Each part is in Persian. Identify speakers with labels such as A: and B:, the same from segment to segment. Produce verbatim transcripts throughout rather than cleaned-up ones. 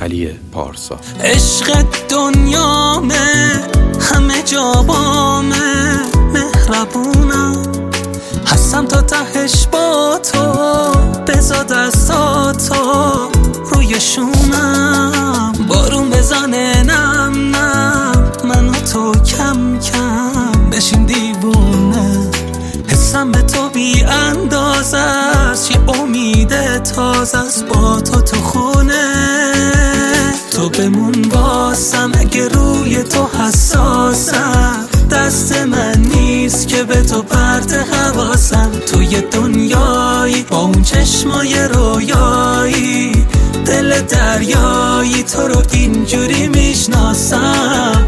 A: علی پارسا.
B: عشق دنیامه، همه جا بامه، مهربونم، هستم تا تهش با تو، بزا دستاتو روی شونم، بارون بزنه نم نم، منو تو کم کم بشین دیوونه، حسم به تو بی اندازه است، یه امید تازه است با تو تو خونه. تو بمون باسم اگه روی تو حساسم، دست من نیست که به تو پرت حواسم، توی دنیایی با اون چشمای رویایی، دل دریایی، تو رو اینجوری میشناسم.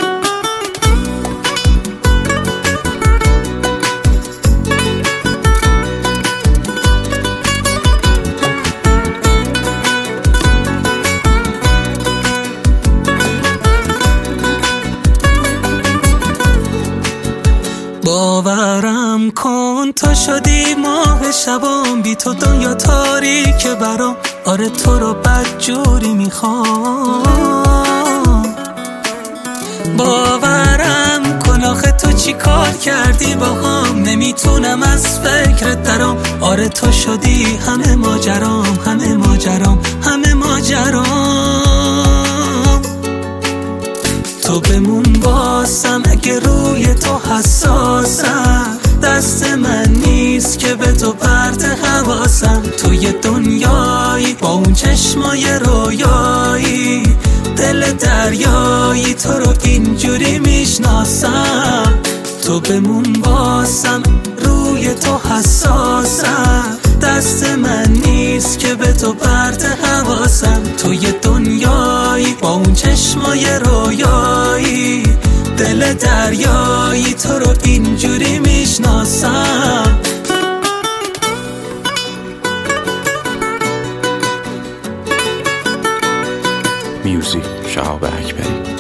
B: باورم کن تو شدی ماه شبام، بی تو دنیا تاریک برام، آره تو رو بدجوری میخوام. باورم کن آخه تو چی کار کردی با هم، نمیتونم از فکرت درام، آره تو شدی همه ماجرام، همه ماجرام، همه ماجرام. تو بمون باسم اگه روی تو حساسم، دست من نیست که به تو پرت حواسم، توی دنیایی با اون چشمای رویایی، دل دریایی، تو رو اینجوری میشناسم. تو بمون باسم روی تو حساسم، دست من نیست که به تو پرت حواسم، توی دنیایی با اون چشمای رویایی، دل دریایی، تو رو اینجوری میشناسم.
A: میوزیک شهاب اکبری.